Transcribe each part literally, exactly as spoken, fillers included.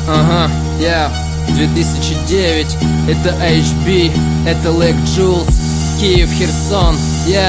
Ага, я две тысячи девять, это эйч би, это Лэг Джулс, Киев, Херсон, я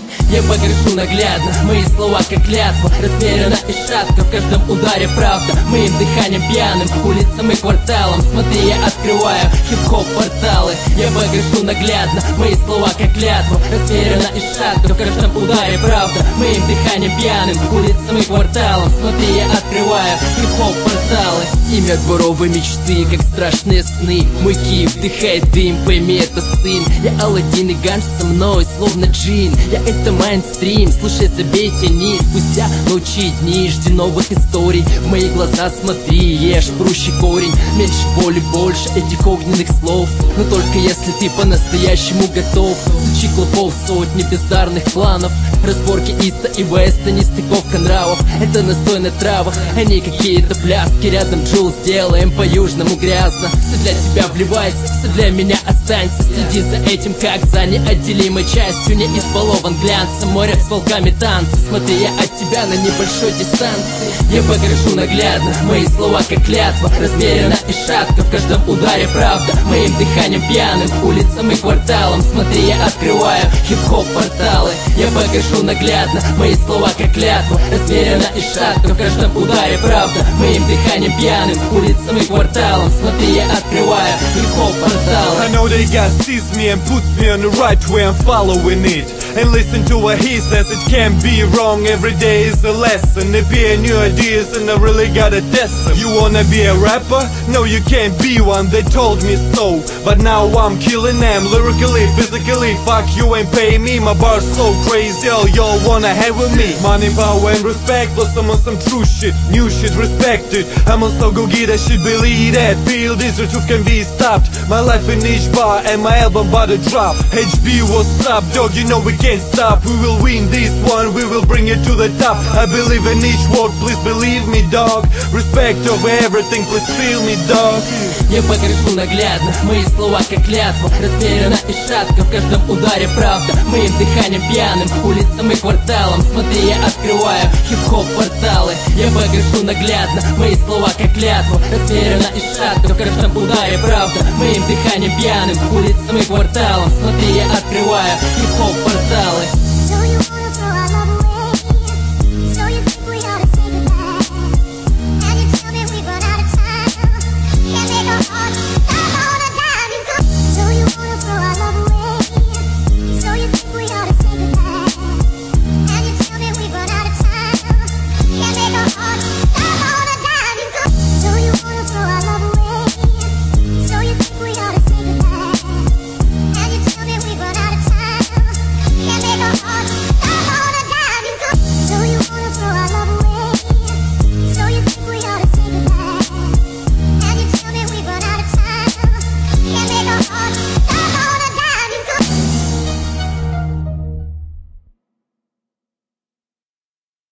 Я погрешу наглядно, мои слова как клятва, размеренно и шатко, в каждом ударе правда, моим дыханием пьяным, улицам и кварталам. Смотри, я открываю хип-хоп порталы. Я погрешу наглядно, мои слова как клятва, размеренно и шатко, в каждом ударе правда, моим дыханием пьяным, улицам и кварталам. Смотри, я открываю хип-хоп порталы. Имя дворовой мечты, как страшные сны. Мой Киев вдыхает дым, пойми, это сын. Я Аладдин и Ганж со мной, словно джин. Я это майнстрим, слушай, забей тени. Спустя ночи и дни, жди новых историй. В мои глаза смотри, ешь прущий корень. Меньше боли, больше этих огненных слов. Но только если ты по-настоящему готов. Сучи клопов, сотни бездарных планов. Разборки иста и веста, нестыковка нравов. Это настой на травах, а не какие-то пляски. Рядом Джул сделаем по-южному грязно. Все для тебя вливайся, все для меня останься. Следи за этим, как за неотделимой частью. Не избалован глянцем, море с волками танцы. Смотри, я от тебя на небольшой дистанции. Я погрешу наглядно, мои слова как клятва, размеренно и шатко, в каждом ударе правда, моим дыханием пьяным, улицам и кварталам. Смотри, я открываю хип-хоп порталы. Я погрешу наглядно, мои слова как клятва, размеренно и шатко, в каждом ударе правда, моим дыханием пьяным, улицам и кварталам. Смотри, я открываю хип-хоп порталы. I know that God sees me and puts me on the right way, I'm following it. And listen to what he says, it can't be wrong, every day is a lesson. Appear new ideas and I really gotta test them. You wanna be a rapper? No, you can't be one, they told me so. But now I'm killing them, lyrically, physically. Fuck you ain't paying me, my bar's so crazy, all y'all wanna have with me. Money, power and respect, plus I'm on some true shit, new shit, respected. I'm on so go get that shit, believe that. Feel this, the truth can be stopped. My life in each bar and my album about to drop. H B, what's up, dog, you know we can't stop. We will win this one, we will bring it to the top. I believe in each word, please believe me, dog. Respect over everything, please feel me, dog. Я погрешу наглядно, мои слова как клятва, размеренно и шатко, в каждом ударе правда, моим дыханием пьяным, улицам и кварталам. Смотри, я открываю хип-хоп порталы. Я погрешу наглядно, мои слова как клятва, размеренно и шатко, в каждом ударе правда, моим дыханием пьяным, улицам и кварталам. Смотри, я открываю хип-хоп порталы.